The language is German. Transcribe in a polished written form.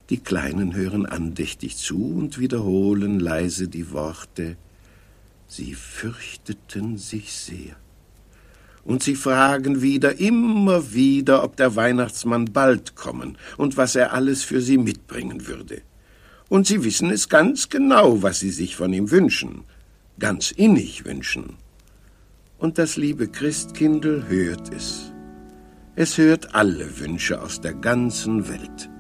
Die Kleinen hören andächtig zu und wiederholen leise die Worte: Sie fürchteten sich sehr. Und sie fragen immer wieder, ob der Weihnachtsmann bald kommen und was er alles für sie mitbringen würde. Und sie wissen es ganz genau, was sie sich von ihm wünschen, ganz innig wünschen. Und das liebe Christkindl hört es. Es hört alle Wünsche aus der ganzen Welt.